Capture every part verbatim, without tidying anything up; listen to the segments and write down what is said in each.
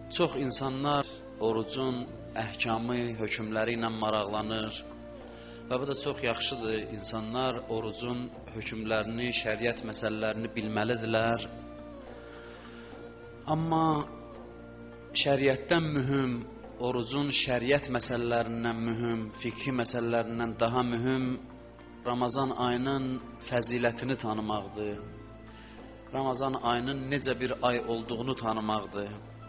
Çox insanlar orucun əhkamı, hökmləri ilə maraqlanır və bu da çox yaxşıdır. İnsanlar orucun hökmlərini, şəriət məsələlərini bilməlidirlər. Amma şəriətdən mühüm, orucun şəriət məsələlərindən mühüm, fikri məsələlərindən daha mühüm Ramazan ayının fəzilətini tanımaqdır. Ramazan ayının necə bir ay olduğunu tanımaqdır.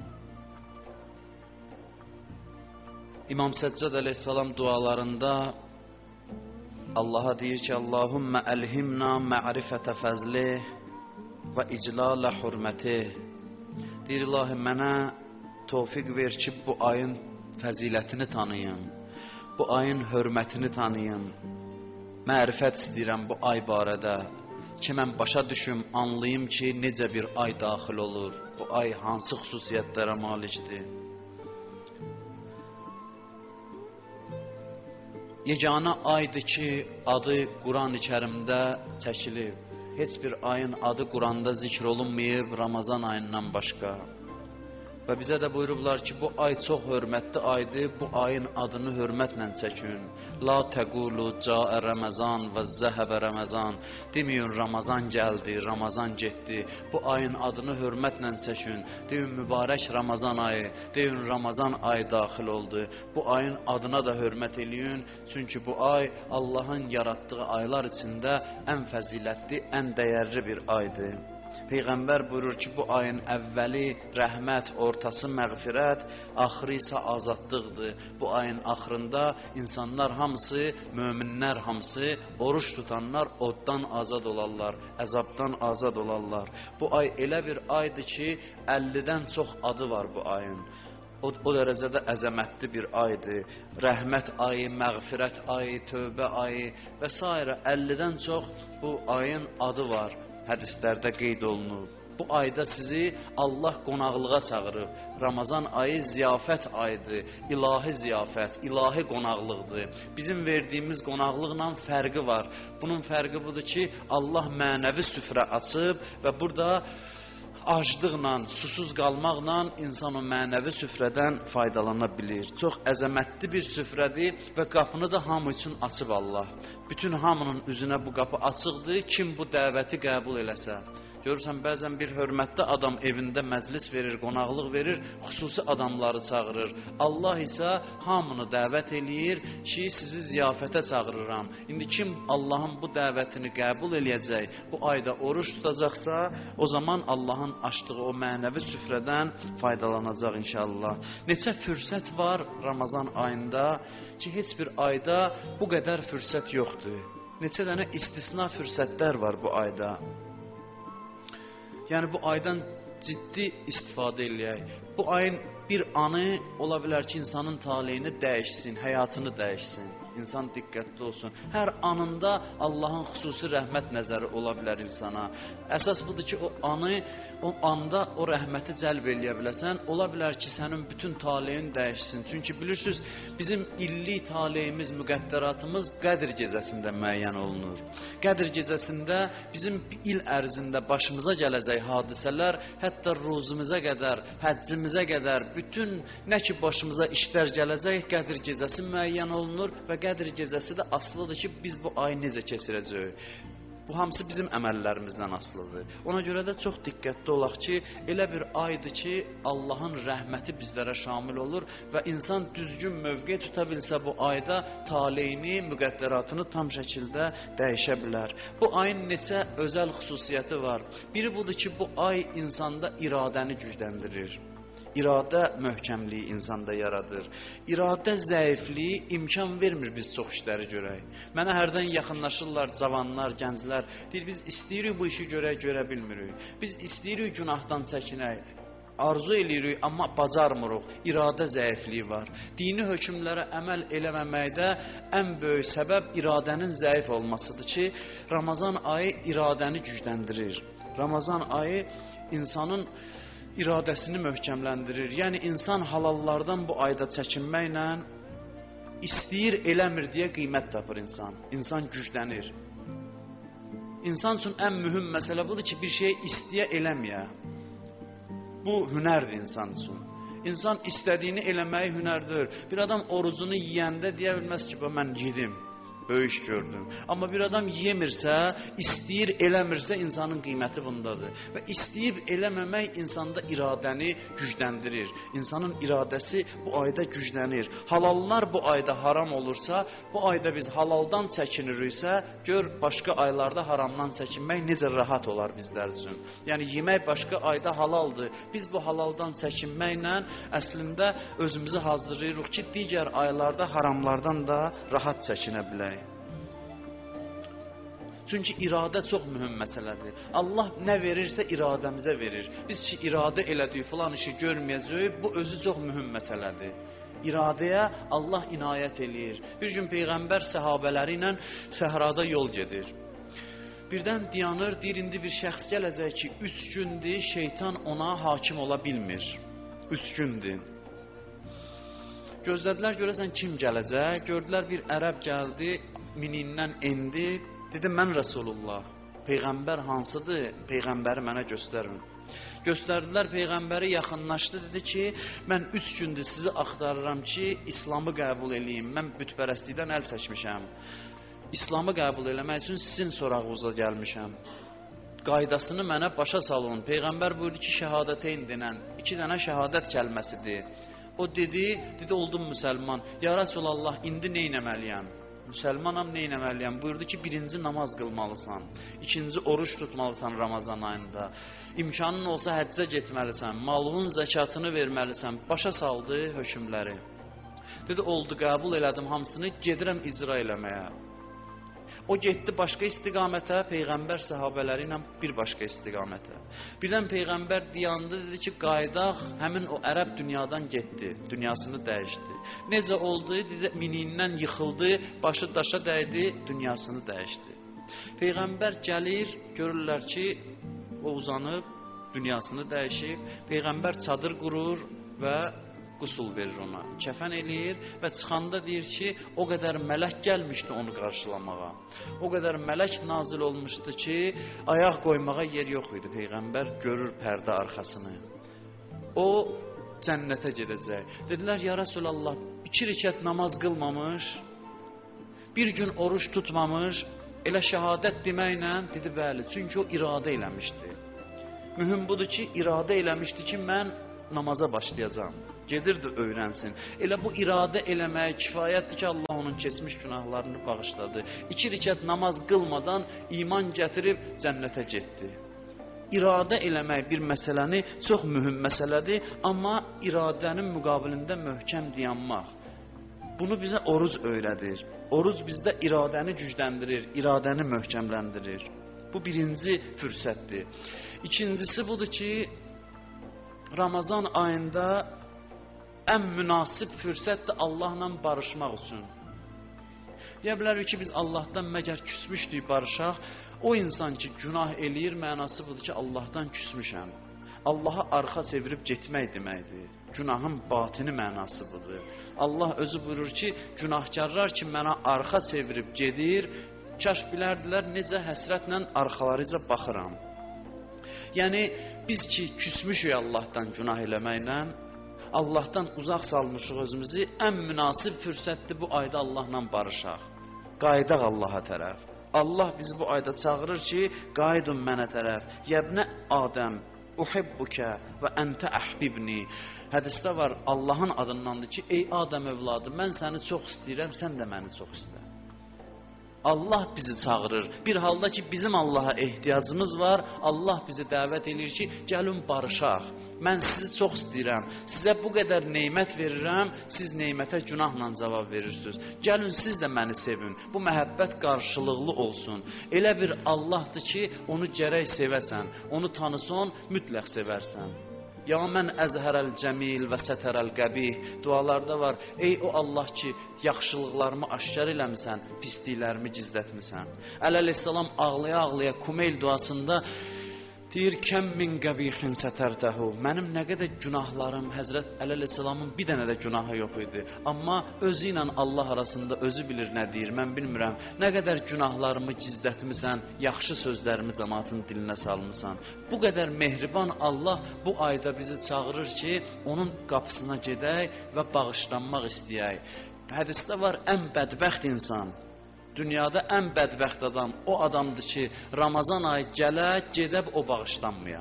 İmam Səccad əleyhissalam dualarında Allaha deyir ki, Allahümmə əlhimna ma'rifətə fəzlih və iclalə hürmətih. Deyir, İlahi, mənə tövfiq ver ki, bu ayın fəzilətini tanıyım, bu ayın hörmətini tanıyım. Mərifət istəyirəm bu ay barədə ki, mən başa düşüm, anlayım ki, necə bir ay daxil olur, bu ay hansı xüsusiyyətlərə malikdir. Yeganə aydır ki, adı Quran-ı Kərimdə çəkilib. Heç bir ayın adı Quranda zikr olunmayıb Ramazan ayından başqa. Və bizə də buyurublar ki, bu ay çox hörmətli aydır, bu ayın adını hörmətlə çəkin. La təqulu cəə Ramazan və zəhəbə Ramazan. Deməyin, Ramazan gəldi, Ramazan getdi. Bu ayın adını hörmətlə çəkin. Deyin, mübarək Ramazan ayı, deyin, Ramazan ayı daxil oldu. Bu ayın adına da hörmət eləyin. Çünki bu ay Allahın yaratdığı aylar içində ən fəzilətli, ən dəyərli bir aydır. Peyğəmbər buyurur ki, bu ayın əvvəli rəhmət, ortası məğfirət, axırı isə azadlıqdır. Bu ayın axırında insanlar hamısı, möminlər hamısı, oruç tutanlar oddan azad olarlar, əzabdan azad olarlar. Bu ay elə bir aydır ki, əllidən çox adı var bu ayın. O, o dərəcədə əzəmətli bir aydır. Rəhmət ayı, məğfirət ayı, tövbə ayı və s. əllidən çox bu ayın adı var. Hədislərdə qeyd olunur. Bu ayda sizi Allah qonaqlığa çağırıb. Ramazan ayı ziyafət ayıdır, ilahi ziyafət, ilahi qonaqlıqdır. Bizim verdiyimiz qonaqlıqla fərqi var. Bunun fərqi budur ki, Allah mənəvi süfrə açıb və burada aclıqla, susuz qalmaqla insan o mənəvi süfrədən faydalana bilir. Çox əzəmətli bir süfrədir və qapını da hamı üçün açıb Allah. Bütün hamının üzünə bu qapı açıqdır, kim bu dəvəti qəbul eləsə. Görürsən, bəzən bir hörmətli adam evində məclis verir, qonaqlıq verir, xüsusi adamları çağırır. Allah isə hamını dəvət eləyir ki, sizi ziyafətə çağırıram. İndi kim Allahın bu dəvətini qəbul eləyəcək, bu ayda oruç tutacaqsa, o zaman Allahın açdığı o mənəvi süfrədən faydalanacaq inşallah. Neçə fürsət var Ramazan ayında ki, heç bir ayda bu qədər fürsət yoxdur. Neçə dənə istisna fürsətlər var bu ayda. Yəni bu aydan ciddi istifadə eləyək. Bu ayın bir anı ola bilər ki, insanın taleyini dəyişsin, həyatını dəyişsin. İnsan diqqətli olsun. Hər anında Allahın xüsusi rəhmət nəzəri ola bilər insana. Əsas budur ki, o anı, o anda o rəhməti cəlb eləyə biləsən. Ola bilər ki, sənin bütün taleyin dəyişsin. Çünki bilirsiniz, bizim illik taleyimiz, müqəddəratımız Qədr gecəsində müəyyən olunur. Qədr gecəsində bizim il ərzində başımıza gələcək hadisələr, hətta ruzumuzə qədər, həccimizə qədər, bütün nə ki başımıza işlər gələcək, Qədr gecəsi müəyyən olunur və Qədr gecəsi də asılıdır ki, biz bu ayı necə keçirəcəyik. Bu hamısı bizim əməllərimizdən asılıdır. Ona görə də çox diqqətli olaq ki, elə bir aydır ki, Allahın rəhməti bizlərə şamil olur və insan düzgün mövqe tuta bilsə bu ayda taleyini, müqəddəratını tam şəkildə dəyişə bilər. Bu ayın neçə özəl xüsusiyyəti var. Biri budur ki, bu ay insanda iradəni gücləndirir. İradə möhkəmliyi insanda yaradır. İradə zəifliyi imkan vermir biz çox işləri görək. Mənə hərdən yaxınlaşırlar cavanlar, gənclər. Deyir, biz istəyirik bu işi görək, görə bilmirik. Biz istəyirik günahdan çəkinək. Arzu eləyirik, amma bacarmırıq. İradə zəifliyi var. Dini hökmlərə əməl eləməməkdə ən böyük səbəb iradənin zəif olmasıdır ki, Ramazan ayı iradəni gücləndirir. Ramazan ayı insanın iradəsini möhkəmləndirir. Yəni, insan halallardan bu ayda çəkinməklə istəyir, eləmir deyə qiymət tapır insan. İnsan güclənir. İnsan üçün ən mühüm məsələ budur ki, bir şeyi istəyə, eləməyə. Bu hünərdir insan üçün. İnsan istədiyini eləməyi hünərdir. Bir adam orucunu yeyəndə deyə bilməz ki, mən yedim, böyük iş gördüm. Amma bir adam yemirsə, istəyir, eləmirsə insanın qiyməti bundadır. Və istəyib eləməmək insanda iradəni gücləndirir. İnsanın iradəsi bu ayda güclənir. Halallar bu ayda haram olursa, bu ayda biz halaldan çəkiniriksə, gör başqa aylarda haramdan çəkinmək necə rahat olar bizlər üçün. Yəni yemək başqa ayda halaldır. Biz bu halaldan çəkinməklə əslində özümüzü hazırlayırıq ki, digər aylarda haramlardan da rahat çəkinə bilək. Çünki iradə çox mühüm məsələdir. Allah nə verirsə iradəmizə verir. Biz ki, iradə elədik, filan işi görməyəcəyik, bu özü çox mühüm məsələdir. İradəyə Allah inayət eləyir. Bir gün Peyğəmbər səhabələri ilə səhrada yol gedir. Birdən dayanır, deyir, indi bir şəxs gələcək ki, üç gündür şeytan ona hakim ola bilmir. Üç gündür. Gözlədilər, görəsən kim gələcək? Gördülər, bir ərəb gəldi, minindən endi. Dedi, mən Rasulullah, Peyğəmbər hansıdır? Peyğəmbəri mənə göstərin. Göstərdilər, Peyğəmbəri yaxınlaşdı, dedi ki, mən üç gündür sizi axtarıram ki, İslamı qəbul eləyim. Mən bütpərəstlikdən əl çəkmişəm. İslamı qəbul eləmək üçün sizin sorağınıza gəlmişəm. Qaydasını mənə başa salın. Peyğəmbər buyurdu ki, şəhadəteyn denən iki dənə şəhadət kəlməsidir. O dedi, dedi, oldum müsəlman. Ya Rasulallah, indi nə etməliyəm? Müsəlmanam, nə etməliyəm? Buyurdu ki, birinci namaz qılmalısan, ikinci oruç tutmalısan Ramazan ayında, imkanın olsa həccə getməlisən, malının zəkatını verməlisən, başa saldı hökmləri. Dedi, oldu, qəbul elədim hamısını, gedirəm icra eləməyə. O getdi başqa istiqamətə, Peyğəmbər səhabələri ilə bir başqa istiqamətə. Birdən Peyğəmbər dayandı, dedi ki, qaydaq, həmin o ərəb dünyadan getdi, dünyasını dəyişdi. Necə oldu? Dedi, miniyindən yıxıldı, başı daşa dəydi, dünyasını dəyişdi. Peyğəmbər gəlir, görürlər ki, o uzanıb, dünyasını dəyişib. Peyğəmbər çadır qurur və qusul verir ona, kəfən eləyir və çıxanda deyir ki, o qədər mələk gəlmişdi onu qarşılamağa. O qədər mələk nazil olmuşdu ki, ayaq qoymağa yer yox idi. Peyğəmbər görür pərdə arxasını. O cənnətə gedəcək. Dedilər, ya Rasulallah, iki rükət namaz qılmamış, bir gün oruç tutmamış, elə şəhadət deməklə, dedi, bəli, çünki o iradə eləmişdi. Mühüm budur ki, iradə eləmişdi ki, mən namaza başlayacağam. Gedirdi, öyrənsin. Elə bu iradə eləməyə kifayətdir ki, Allah onun keçmiş günahlarını bağışladı. İki rükət namaz qılmadan iman gətirib cənnətə getdi. İradə eləmək bir məsələni çox mühüm məsələdir, amma iradənin müqabilində möhkəm dayanmaq. Bunu bizə oruc öyrədir. Oruc bizdə iradəni gücləndirir, iradəni möhkəmləndirir. Bu birinci fürsətdir. İkincisi budur ki, Ramazan ayında ən münasib fürsətdir Allahla barışmaq üçün. Deyə bilərik ki, biz Allahdan məgər küsmüşdük barışaq, o insan ki, günah eləyir, mənası budur ki, Allahdan küsmüşəm. Allaha arxa çevirib getmək deməkdir. Günahın batini mənası budur. Allah özü buyurur ki, günahkarlar ki, mənə arxa çevirib gedir, kaş bilərdilər necə həsrətlə arxalarıca baxıram. Yəni, biz ki, küsmüşük Allahdan günah eləməklə, Allahdan uzaq salmışıq özümüzü, ən münasib fürsətdir bu ayda Allahla barışaq. Qaydaq Allaha tərəf. Allah bizi bu ayda çağırır ki, qaydun mənə tərəf. Yəbnə Adəm, uhibbukə və əntə əhbibni. Hədisdə var, Allahın adındandır ki, ey Adəm övladı, mən səni çox istəyirəm, sən də məni çox istə. Allah bizi çağırır. Bir halda ki, bizim Allaha ehtiyacımız var, Allah bizi dəvət edir ki, gəlin barışaq. Mən sizi çox istəyirəm, sizə bu qədər neymət verirəm, siz neymətə günahla cavab verirsiniz. Gəlin siz də məni sevin, bu məhəbbət qarşılıqlı olsun. Elə bir Allahdır ki, onu gərək sevəsən, onu tanısan, mütləq sevərsən. Ya mən əzhərəl cəmil və sətərəl qəbih dualarda var. Ey o Allah ki, yaxşılıqlarımı aşkar eləmisən, pisliklərimi gizlətmisən. Əleyhissalam ağlaya-ağlaya Kumeyl duasında Deyir, kəm min qəbixin sətərtəhu. Mənim nə qədər günahlarım, Həzrət Əli əleyhissalamın bir dənə də günahı yox idi. Amma özü ilə Allah arasında özü bilir nə deyir, mən bilmirəm. Nə qədər günahlarımı gizlətmisən, yaxşı sözlərimi cəmaatın dilinə salmısan. Bu qədər mehriban Allah bu ayda bizi çağırır ki, onun qapısına gedək və bağışlanmaq istəyək. Hədisdə var, ən bədbəxt insan, dünyada ən bədbəxt adam o adamdır ki, Ramazan ayı gələ, gedəb o bağışlanmaya.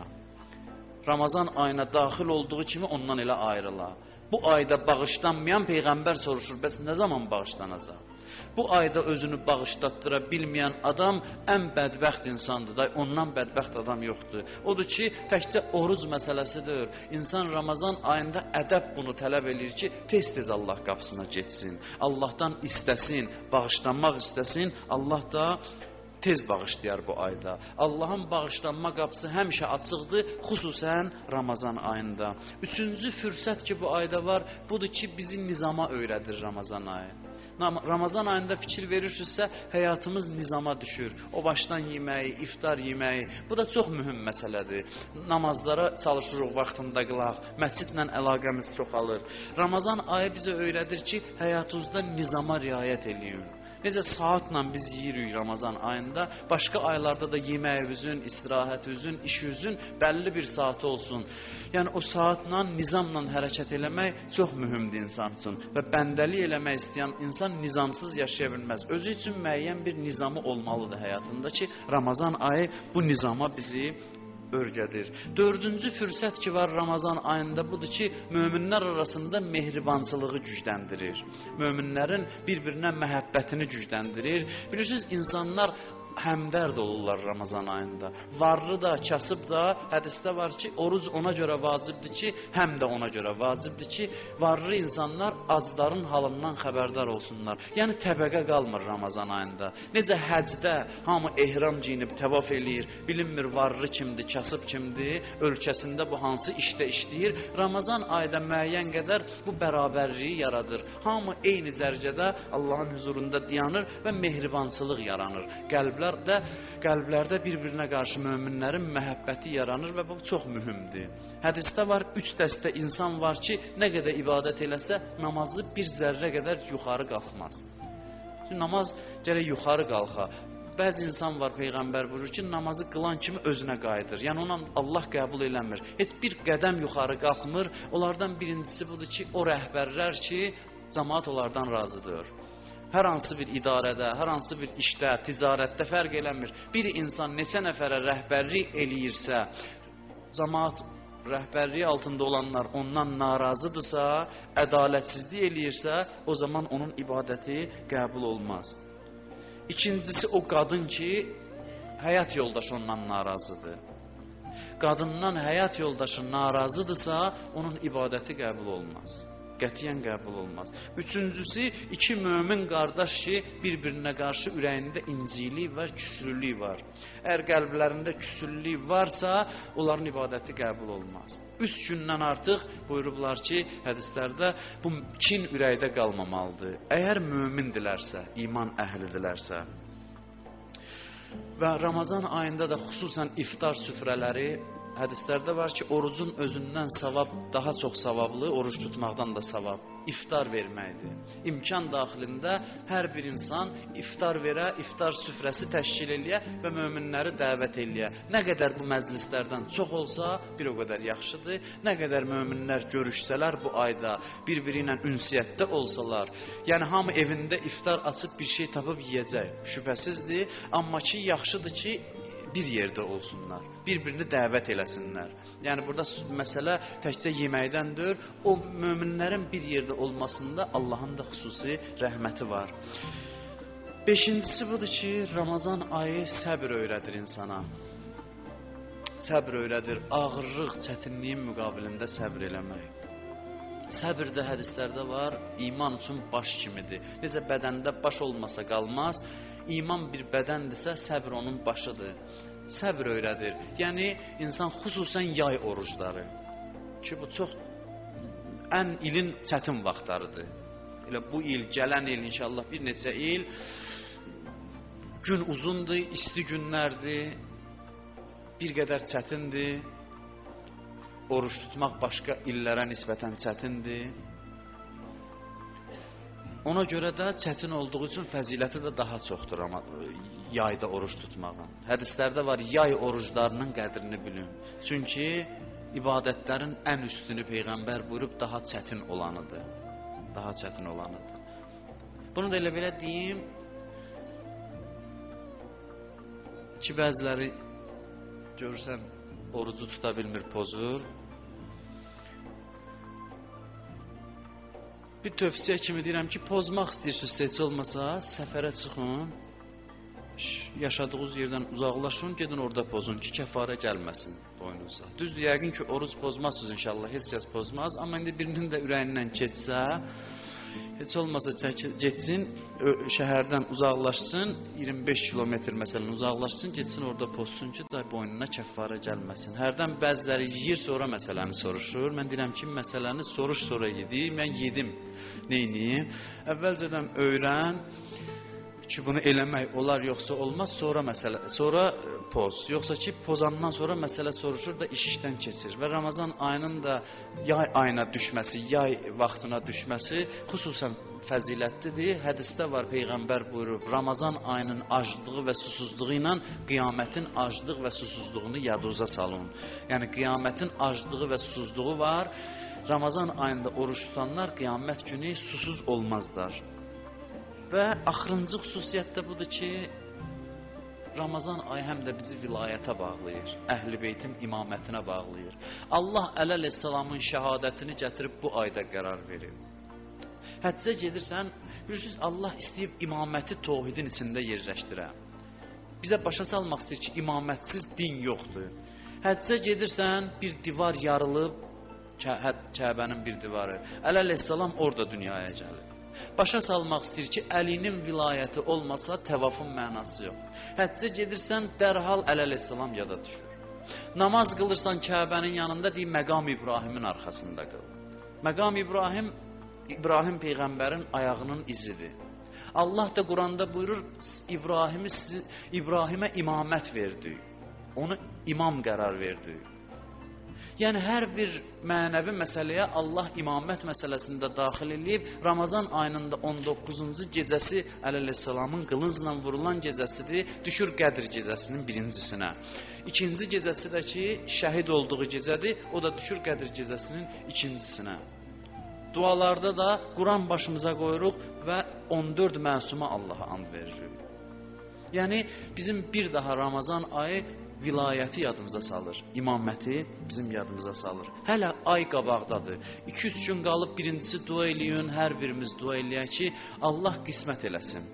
Ramazan ayına daxil olduğu kimi ondan elə ayrıla. Bu ayda bağışlanmayan Peyğəmbər soruşur, bəs nə zaman bağışlanacaq? Bu ayda özünü bağışlatdıra bilməyən adam ən bədbəxt insandır da, ondan bədbəxt adam yoxdur. Odur ki, təkcə oruc məsələsidir. İnsan Ramazan ayında ədəb bunu tələb edir ki, tez-tez Allah qapısına getsin. Allahdan istəsin, bağışlanmaq istəsin, Allah da tez bağışlayar bu ayda. Allahın bağışlanma qapısı həmişə açıqdır, xüsusən Ramazan ayında. Üçüncü fürsət ki, bu ayda var, budur ki, bizi nizama öyrədir Ramazan ayı. Ramazan ayında fikir verirsinizsə, həyatımız nizama düşür. O başdan yeməyi, iftar yeməyi, bu da çox mühüm məsələdir. Namazlara çalışırıq vaxtında qılaq, məscidlə əlaqəmiz çoxalır. Ramazan ayı bizə öyrədir ki, həyatınızda nizama riayət eləyin. Necə saatla biz yeyirik Ramazan ayında, başqa aylarda da yeməyimizin, istirahətimizin, işimizin bəlli bir saati olsun. Yəni o saatla, nizamla hərəkət eləmək çox mühümdür insan üçün. Və bəndəlik eləmək istəyən insan nizamsız yaşaya bilməz. Özü üçün müəyyən bir nizamı olmalıdır həyatında ki, Ramazan ayı bu nizama bizi örgədir. Dördüncü fürsət ki var Ramazan ayında budur ki, möminlər arasında mehribançılığı gücləndirir. Möminlərin bir-birinə məhəbbətini gücləndirir. Bilirsiniz, insanlar həmdərd olurlar Ramazan ayında. Varlı da, kasıb da, hədisdə var ki, oruc ona görə vacibdir ki, həm də ona görə vacibdir ki, varlı insanlar acların halından xəbərdar olsunlar. Yəni təbəqə qalmır Ramazan ayında. Necə həcdə hamı ehram giyinib təvaf eləyir, bilinmir varlı kimdir, kasıb kimdir, ölkəsində bu hansı işdə işləyir. Ramazan ayda müəyyən qədər bu bərabərliyi yaradır. Hamı eyni dərəcədə Allahın huzurunda dayanır və mehribançılıq yaranır. Qəlblər Qəlblərdə, qəlblərdə bir-birinə qarşı möminlərin məhəbbəti yaranır və bu çox mühümdür. Hədisdə var, üç dəstə insan var ki, nə qədər ibadət eləsə, namazı bir zərrə qədər yuxarı qalxmaz. Çünki namaz gərək yuxarı qalxa. Bəzi insan var, Peyğəmbər buyurur ki, namazı qılan kimi özünə qayıdır. Yəni ona Allah qəbul eləmir. Heç bir qədəm yuxarı qalxmır. Onlardan birincisi budur ki, o rəhbərlər ki, cəmaat onlardan razıdır. Hər hansı bir idarədə, hər hansı bir işdə, ticarətdə fərq eləmir. Bir insan neçə nəfərə rəhbərlik eləyirsə, cəmaat rəhbərliyi altında olanlar ondan narazıdırsa, ədalətsizlik eləyirsə, o zaman onun ibadəti qəbul olmaz. İkincisi o qadın ki, həyat yoldaşı ondan narazıdır. Qadından həyat yoldaşı narazıdırsa, onun ibadəti qəbul olmaz. Qətiyyən qəbul olmaz. Üçüncüsü, iki mömin qardaş ki, bir-birinə qarşı ürəyində incilik və küsürlük var. Əgər qəlblərində küsürlük varsa, onların ibadəti qəbul olmaz. Üç gündən artıq buyurublar ki, hədislərdə bu kin ürəkdə qalmamalıdır. Əgər mömindilərsə, iman əhlidilərsə. Və Ramazan ayında da xüsusən iftar süfrələri, hədislərdə var ki, orucun özündən savab daha çox savablı, oruc tutmaqdan da savab, iftar verməkdir. İmkan daxilində hər bir insan iftar verə, iftar süfrəsi təşkil eləyə və möminləri dəvət eləyə. Nə qədər bu məclislərdən çox olsa, bir o qədər yaxşıdır. Nə qədər möminlər görüşsələr bu ayda, bir-biri ilə ünsiyyətdə olsalar, yəni hamı evində iftar açıb bir şey tapıb yeyəcək, şübhəsizdir. Amma ki, yaxşıdır ki, bir yerdə olsunlar, bir-birini dəvət eləsinlər. Yəni burada məsələ təkcə yeməkdəndir, o möminlərin bir yerdə olmasında Allahın da xüsusi rəhməti var. Beşincisi budur ki, Ramazan ayı səbr öyrədir insana. Səbr öyrədir, ağırlıq, çətinliyin müqabilində səbr eləmək. Səbr də hədislərdə var, iman üçün baş kimidir. Necə bədəndə baş olmasa qalmaz, İman bir bədəndirsə, səbr onun başıdır. Səbr öyrədir. Yəni, insan xüsusən yay orucları ki, bu çox ən ilin çətin vaxtlarıdır. Elə bu il, gələn il, inşallah bir neçə il, gün uzundur, isti günlərdir. bir qədər çətindir. Oruç tutmaq başqa illərə nisbətən çətindir. Ona görə də çətin olduğu üçün fəziləti də daha çoxdur amma yayda oruç tutmağın. Hədislərdə var, yay oruclarının qədrini bilin. Çünki ibadətlərin ən üstünü Peyğəmbər buyurub daha çətin olanıdır. Daha çətin olanıdır. Bunu da elə belə deyim ki, bəziləri görürsən orucu tuta bilmir, pozur. Bir tövsiyə kimi deyirəm ki, pozmaq istəyirsiniz, heç olmasa səfərə çıxın, yaşadığınız yerdən uzaqlaşın, gedin orada pozun ki, kəfarə gəlməsin boynunuza. Düzdür, yəqin ki, oruc pozmazsınız inşallah, heç kəs pozmaz, amma indi birinin də ürəyindən keçsə, heç olmasa getsin, şəhərdən uzaqlaşsın, iyirmi beş kilometr məsələn uzaqlaşsın, getsin orada pozsun ki, da boynuna kəffarə gəlməsin. Hərdən bəziləri yiyir, sonra məsələni soruşur. Mən deyirəm ki, məsələni soruş, sonra yedik. Mən yedim, neyniyim? Əvvəlcədən öyrən ki, bunu eləmək olar, yoxsa olmaz, sonra məsələ, sonra poz. Yoxsa ki, pozandan sonra məsələ soruşur da iş işdən keçir. Və Ramazan ayının da yay ayına düşməsi, yay vaxtına düşməsi xüsusən fəzilətlidir. Hədisdə var, Peyğəmbər buyurub, Ramazan ayının aclığı və susuzluğu ilə qiyamətin aclıq və susuzluğunu yadınıza salın. Yəni, qiyamətin aclığı və susuzluğu var. Ramazan ayında oruç tutanlar qiyamət günü susuz olmazlar. Və axırıncı xüsusiyyət də budur ki, Ramazan ayı həm də bizi vilayətə bağlayır, Əhl-i Beytin imamətinə bağlayır. Allah əleyhissalamın şəhadətini gətirib bu ayda qərar verir. Həccə gedirsən, bilirsiniz, Allah istəyib imaməti təvhidin içində yerləşdirə. Bizə başa salmaq istəyir ki, imamətsiz din yoxdur. Həccə gedirsən, bir divar yarılıb, Kəbənin bir divarı, əleyhissalam orada dünyaya gəlir. Başa salmaq istəyir ki, Əlinin vilayəti olmasa təvafın mənası yox. Həccə gedirsən, dərhal əleyhissalam yada düşür. Namaz qılırsan Kəbənin yanında, deyir, məqam İbrahimin arxasında qıl. Məqam İbrahim, İbrahim Peyğəmbərin ayağının izidir. Allah da Quranda buyurur, İbrahimi, İbrahimə imamət verdi. Onu imam qərar verdi. Yəni, hər bir mənəvi məsələyə Allah imamət məsələsində daxil edib, Ramazan ayının on doqquzuncu gecəsi əleyhissalamın qılıncla vurulan gecəsidir, düşür Qədr gecəsinin birincisinə. İkinci gecəsi də ki, şəhid olduğu gecədir, o da düşür Qədr gecəsinin ikincisinə. Dualarda da Quran başımıza qoyuruq və on dörd məsuma Allaha and veririk. Yəni, bizim bir daha Ramazan ayı vilayəti yadımıza salır, imaməti bizim yadımıza salır. Hələ ay qabaqdadır. iki üç gün qalıb birincisi dua eləyin, hər birimiz dua eləyək ki, Allah qismət eləsin.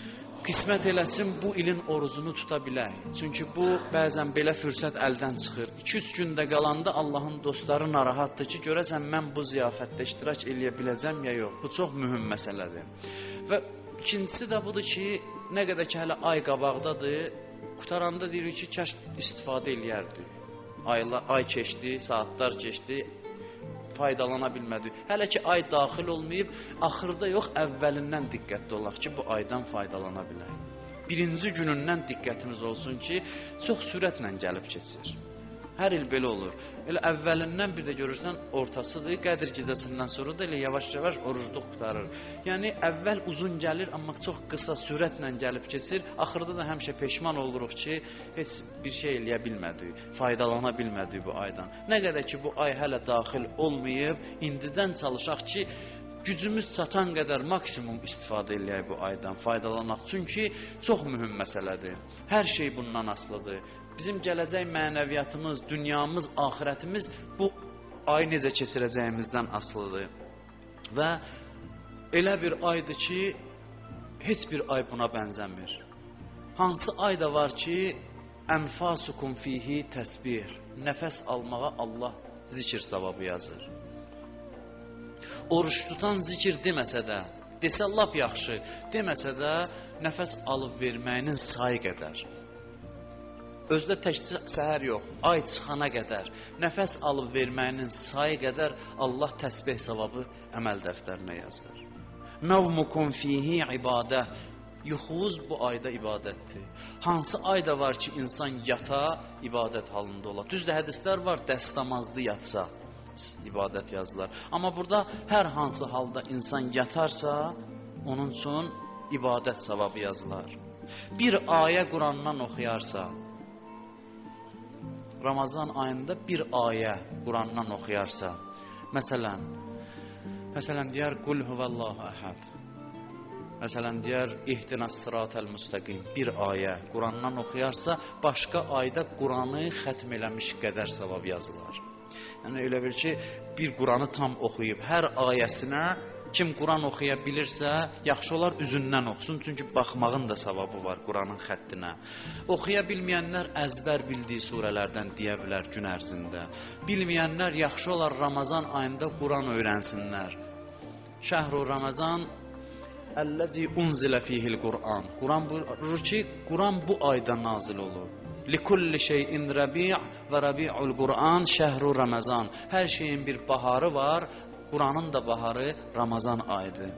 Qismət eləsin, bu ilin orucunu tuta bilək. Çünki bu, bəzən belə fürsət əldən çıxır. iki üç gündə qalanda Allahın dostları narahatdır ki, görəsən mən bu ziyafətdə iştirak eləyə biləcəm ya yox. Bu çox mühüm məsələdir. Və ikincisi də budur ki, nə qədər ki, hələ ay qabaqdadır, qutaranda deyirik ki, kəş istifadə eləyərdi. Ayla, ay keçdi, saatlar keçdi, faydalana bilmədi. Hələ ki, ay daxil olmayıb, axırda yox, əvvəlindən diqqətli olaq ki, bu aydan faydalana bilək. Birinci günündən diqqətimiz olsun ki, çox sürətlə gəlib keçir. Hər il belə olur. Elə əvvəlindən bir də görürsən, ortasıdır, Qədr gecəsindən sonra da elə yavaş-yavaş orucluq qutarır. Yəni, əvvəl uzun gəlir, amma çox qısa sürətlə gəlib keçir. Axırda da həmişə peşman oluruq ki, heç bir şey eləyə bilmədik, faydalana bilmədik bu aydan. Nə qədər ki, bu ay hələ daxil olmayıb, indidən çalışaq ki, gücümüz çatan qədər maksimum istifadə eləyək bu aydan, faydalanaq. Çünki çox mühüm məsələdir. Hər şey bundan asılıdır. Bizim gələcək mənəviyyatımız, dünyamız, axirətimiz bu ay necə keçirəcəyimizdən asılıdır. Və elə bir aydır ki, heç bir ay buna bənzəmir. Hansı ay da var ki, ənfasukum fihi təsbih, nəfəs almağa Allah zikir savabı yazır. Oruç tutan zikir deməsə də, desə lap yaxşı, deməsə də nəfəs alıb verməyinin sayı qədər. Özdə təkcə səhər yox, ay çıxana qədər, nəfəs alıb verməyinin sayı qədər Allah təsbih savabı əməl dəftərinə yazır. Navmukum fihi ibadə, Yuxunuz bu ayda ibadətdir. Hansı ayda var ki, insan yata, ibadət halında olar? Düzdür, hədislər var, dəstəmazlı yatsa ibadət yazılar. Amma burada hər hansı halda insan yatarsa, onun üçün ibadət savabı yazılar. Bir ayə Qurandan oxuyarsa, Ramazan ayında bir ayə Qurandan oxuyarsa, məsələn, məsələn deyər, Qul huvəllahu əhəd, məsələn deyər, İhdinəs sıratəl müstəqim, bir ayə Qurandan oxuyarsa, başqa ayda Quranı xətm eləmiş qədər savab yazılar. Yəni, elə bil ki, bir Quranı tam oxuyub, hər ayəsinə kim Quran oxuya bilirsə, yaxşı olar üzündən oxusun, çünki baxmağın da savabı var Quranın xəttinə. Oxuya bilməyənlər əzbər bildiyi surələrdən deyə bilər gün ərzində. Bilməyənlər yaxşı olar Ramazan ayında Quran öyrənsinlər. Şəhru Ramazan Əlləzi unzilə fihil Quran. Quran buyurur ki, Quran bu ayda nazil olur. Likulli şeyin rəbi' və rəbi'ul Quran şəhru Ramazan. Hər şeyin bir baharı var, Quranın da baharı Ramazan ayıdır.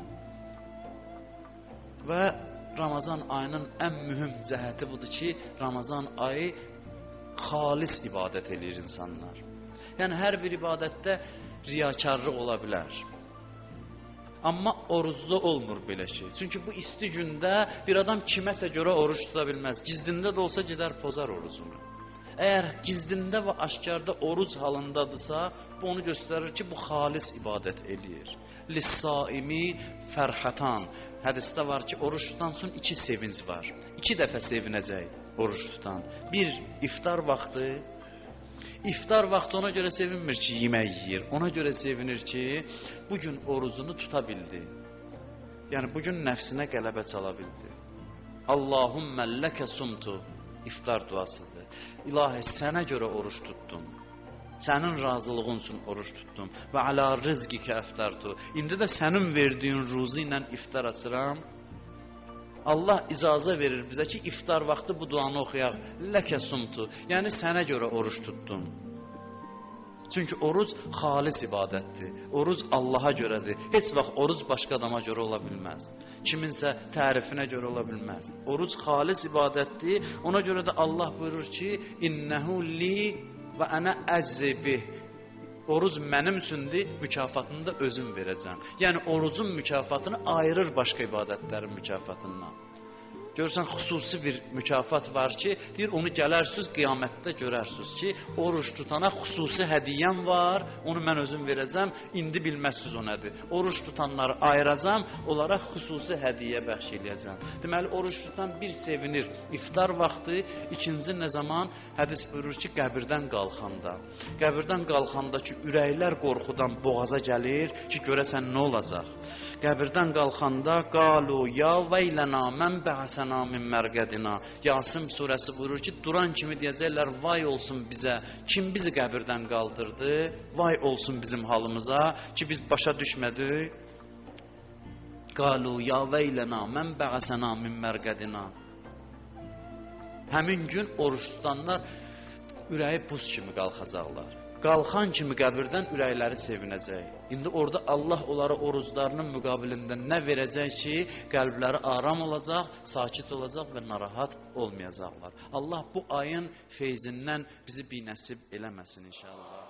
Və Ramazan ayının ən mühüm cəhəti budur ki, Ramazan ayı xalis ibadət edir insanlar. Yəni, hər bir ibadətdə riyakarlıq ola bilər. Amma orucda olmur belə şey. Çünki bu isti gündə bir adam kiməsə görə oruç tuta bilməz. Gizdində də olsa gedər pozar orucunu. Əgər gizdində və aşkarda oruc halındadırsa, bu onu göstərir ki, bu xalis ibadət eləyir. Lissaimi fərhatan. Hədisdə var ki, oruç tutan üçün iki sevinc var. İki dəfə sevinəcək oruç tutan. Bir, iftar vaxtı. İftar vaxtı ona görə sevinmir ki, yemək yiyir. Ona görə sevinir ki, bugün orucunu tuta bildi. Yəni, bugün nəfsinə qələbə çala bildi. Allahummə ləkə sumtu. İftar duasıdır. İlahi, sənə görə oruç tutdum. Sənin razılığın üçün oruç tutdum. Və alə rizqikə əftartu. İndi də sənin verdiyin ruzu ilə iftar açıram. Allah icazə verir bizə ki, iftar vaxtı bu duanı oxuyaq. Ləkə sumtu. Yəni, sənə görə oruç tutdum. Çünki oruc xalis ibadətdir. Oruc Allaha görədir. Heç vaxt oruc başqa adama görə ola bilməz. Kiminsə tərifinə görə ola bilməz. Oruc xalis ibadətdir. Ona görə də Allah buyurur ki, İnnəhu li və ənə əczibi. Oruc mənim üçündür, mükafatını da özüm verəcəm. Yəni, orucun mükafatını ayırır başqa ibadətlərin mükafatından. Görürsən, xüsusi bir mükafat var ki, deyir, onu gələrsiniz, qiyamətdə görərsiniz ki, oruç tutana xüsusi hədiyyəm var, onu mən özüm verəcəm, indi bilməzsiniz o nədir. Oruç tutanları ayıracam, onlara xüsusi hədiyyə bəxş eləyəcəm. Deməli, oruç tutan bir sevinir iftar vaxtı, ikinci nə zaman hədis buyurur ki, qəbirdən qalxanda. Qəbirdən qalxanda ki, ürəklər qorxudan boğaza gəlir ki, görəsən nə olacaq? Qəbirdən qalxanda qalu ya veylana mən ba'sana min mərqədina. Yasin surəsi buyurur ki, duran kimi deyəcəklər, vay olsun bizə, kim bizi qəbirdən qaldırdı, vay olsun bizim halımıza ki, biz başa düşmədik. Qalu ya veylana mən ba'sana min mərqədina. Həmin gün oruç tutanlar ürəyi buz kimi qalxacaqlar. Qalxan kimi qəbirdən ürəkləri sevinəcək. İndi orada Allah onlara oruclarının müqabilində nə verəcək ki, qəlbləri aram olacaq, sakit olacaq və narahat olmayacaqlar. Allah bu ayın feyzindən bizi binəsib eləməsin inşallah.